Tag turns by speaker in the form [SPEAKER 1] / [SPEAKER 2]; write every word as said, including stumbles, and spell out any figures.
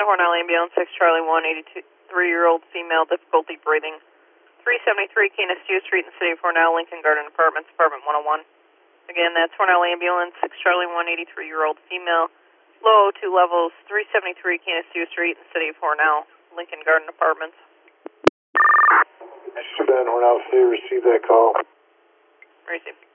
[SPEAKER 1] Hornell Ambulance, six Charlie one, eighty-three-year-old female, difficulty breathing. three seventy-three Canisteo Street in the City of Hornell, Lincoln Garden Apartments, Apartment one oh one. Again, that's Hornell Ambulance, six Charlie one, eighty-three-year-old female, low O two levels, three seventy-three Canisteo Street in the City of Hornell, Lincoln Garden Apartments.
[SPEAKER 2] Sudan, Hornell City, received that call.
[SPEAKER 1] Receive.